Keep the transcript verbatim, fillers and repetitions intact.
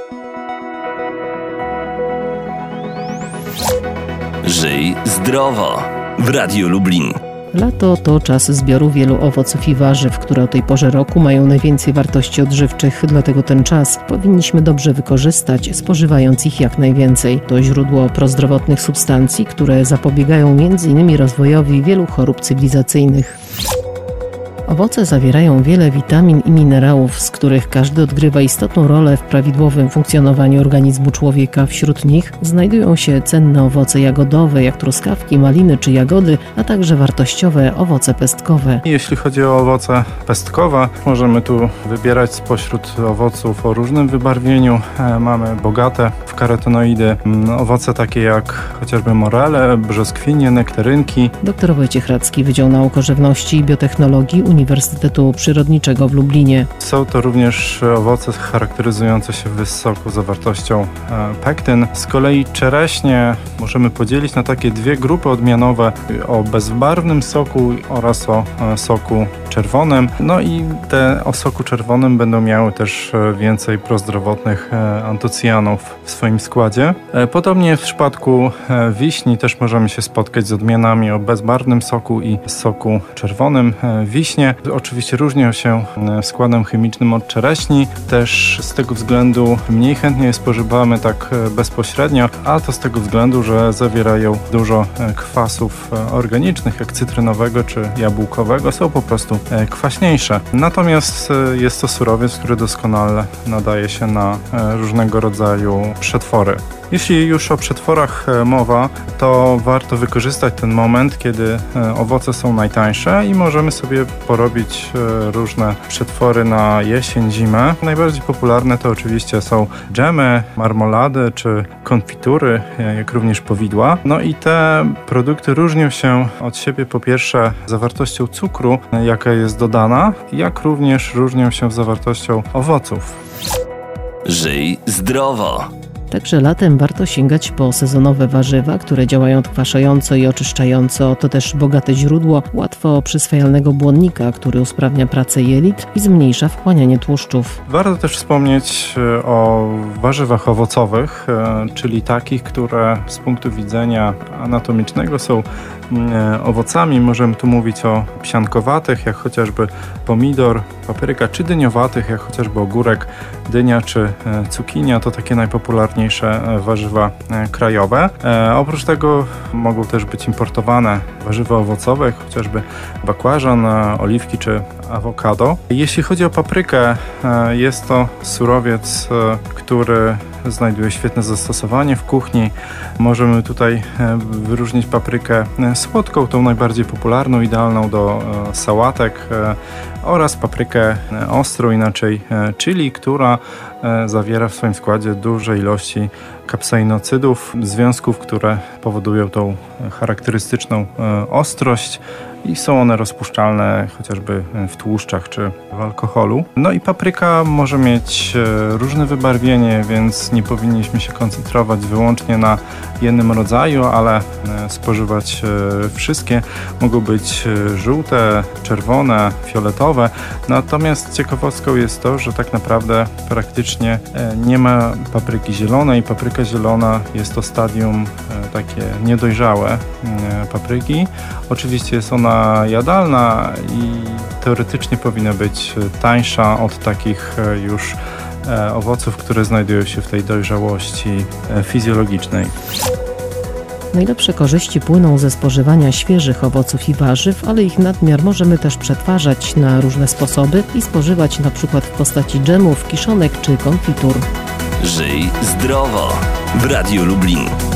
Żyj zdrowo w Radiu Lublin. Lato to czas zbioru wielu owoców i warzyw, które o tej porze roku mają najwięcej wartości odżywczych, dlatego ten czas powinniśmy dobrze wykorzystać, spożywając ich jak najwięcej. To źródło prozdrowotnych substancji, które zapobiegają między innymi rozwojowi wielu chorób cywilizacyjnych. Owoce zawierają wiele witamin i minerałów, z których każdy odgrywa istotną rolę w prawidłowym funkcjonowaniu organizmu człowieka. Wśród nich znajdują się cenne owoce jagodowe, jak truskawki, maliny czy jagody, a także wartościowe owoce pestkowe. Jeśli chodzi o owoce pestkowe, możemy tu wybierać spośród owoców o różnym wybarwieniu. Mamy bogate w karotenoidy owoce takie jak chociażby morele, brzoskwinie, nektarynki. Doktor Wojciech Radzki, Wydział Nauk o Żywności i Biotechnologii Uniwersytetu Przyrodniczego w Lublinie. Są to również owoce charakteryzujące się wysoką zawartością pektyn. Z kolei czereśnie możemy podzielić na takie dwie grupy odmianowe: o bezbarwnym soku oraz o soku czerwonym. No i te o soku czerwonym będą miały też więcej prozdrowotnych antocyjanów w swoim składzie. Podobnie w przypadku wiśni też możemy się spotkać z odmianami o bezbarwnym soku i soku czerwonym. Wiśnie oczywiście różnią się składem chemicznym od czereśni, też z tego względu mniej chętnie je spożywamy tak bezpośrednio, a to z tego względu, że zawierają dużo kwasów organicznych, jak cytrynowego czy jabłkowego, są po prostu kwaśniejsze. Natomiast jest to surowiec, który doskonale nadaje się na różnego rodzaju przetwory. Jeśli już o przetworach mowa, to warto wykorzystać ten moment, kiedy owoce są najtańsze i możemy sobie porobić różne przetwory na jesień, zimę. Najbardziej popularne to oczywiście są dżemy, marmolady czy konfitury, jak również powidła. No i te produkty różnią się od siebie po pierwsze zawartością cukru, jaka jest dodana, jak również różnią się zawartością owoców. Żyj zdrowo. Także latem warto sięgać po sezonowe warzywa, które działają odkwaszająco i oczyszczająco. To też bogate źródło łatwo przyswajalnego błonnika, który usprawnia pracę jelit i zmniejsza wchłanianie tłuszczów. Warto też wspomnieć o warzywach owocowych, czyli takich, które z punktu widzenia anatomicznego są owocami. Możemy tu mówić o psiankowatych, jak chociażby pomidor, papryka, czy dyniowatych, jak chociażby ogórek, dynia czy cukinia. To takie najpopularniejsze warzywa krajowe. E, oprócz tego mogą też być importowane warzywa owocowe, jak chociażby bakłażan, oliwki czy awokado. Jeśli chodzi o paprykę, e, jest to surowiec, e, który znajduje świetne zastosowanie w kuchni. Możemy tutaj wyróżnić paprykę słodką, tą najbardziej popularną, idealną do sałatek, oraz paprykę ostrą, inaczej chili, która zawiera w swoim składzie duże ilości kapsainocydów, związków, które powodują tą charakterystyczną ostrość i są one rozpuszczalne chociażby w tłuszczach czy w alkoholu. No i papryka może mieć różne wybarwienie, więc nie powinniśmy się koncentrować wyłącznie na jednym rodzaju, ale spożywać wszystkie. Mogą być żółte, czerwone, fioletowe. Natomiast ciekawostką jest to, że tak naprawdę praktycznie nie ma papryki zielonej. Papryka zielona jest to stadium takie niedojrzałe papryki. Oczywiście jest ona jadalna i teoretycznie powinna być tańsza od takich już owoców, które znajdują się w tej dojrzałości fizjologicznej. Najlepsze korzyści płyną ze spożywania świeżych owoców i warzyw, ale ich nadmiar możemy też przetwarzać na różne sposoby i spożywać na przykład w postaci dżemów, kiszonek czy konfitur. Żyj zdrowo w Radiu Lublin.